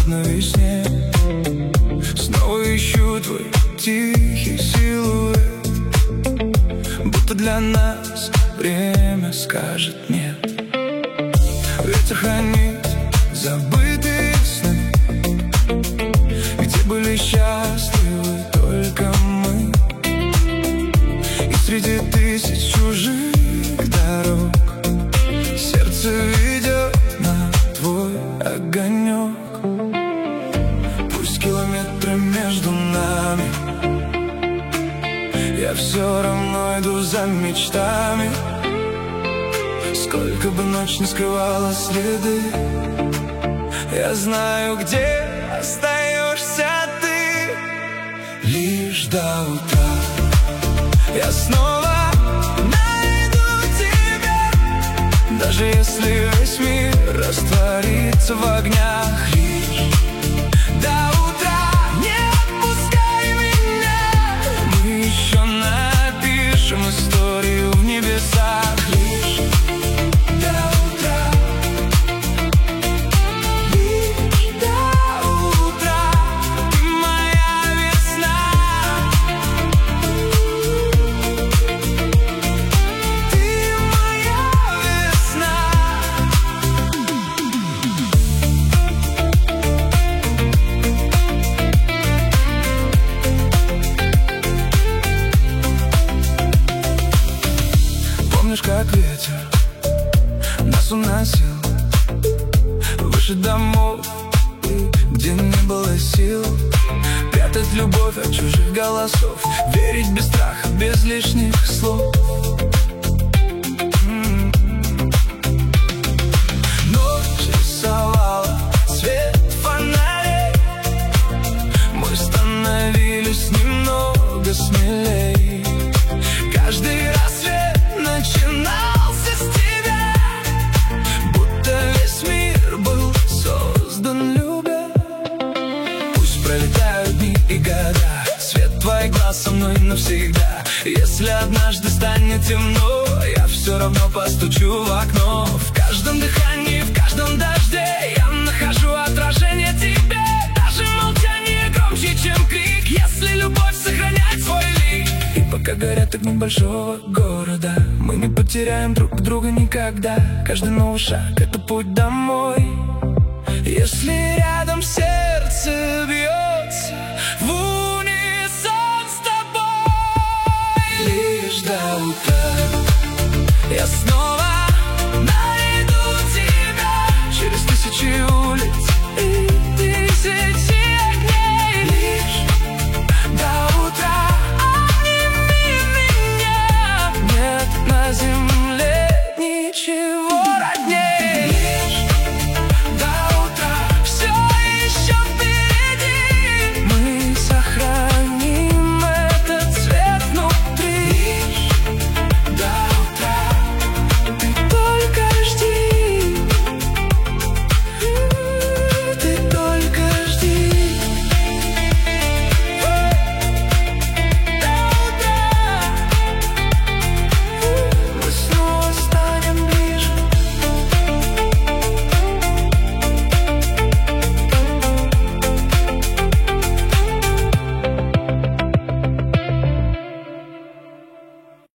на весне. Снова ищу твой тихий силуэт, будто для нас время скажет нет. Ветер хранит забытые сны, где были счастливы только мы. И среди тысяч чужих дорог сердце ведет на твой огонек. Пусть километры между нами, я все равно иду за мечтами. Сколько бы ночь не скрывала следы, я знаю, где остаешься ты. Лишь до утра я снова найду тебя, даже если весь мир растворится в огнях. Лишь до утра не отпускай меня, мы еще напишем историю в небесах. Лишь до утра, лишь до утра, ты моя весна, ты моя весна. Помнишь, как ветер нас уносил выше домов, где не было сил прятать любовь от чужих голосов, верить без страха, без лишних слов. Ночь рисовала свет фонарей, мы становились немного смелей. Каждый рассвет начинался с тебя, будто весь мир был создан любя. Пусть пролетают дни и года, свет твоих глаз со мной навсегда. Если однажды станет темно, я все равно постучу в окно. В каждом дыхании, в каждом дожде я нахожу отражение тебе. Даже молчание громче, чем крик, если любовь сохраняет свой лик. И пока горят огни большого города, мы не потеряем друг друга никогда. Каждый новый шаг — это путь домой. Если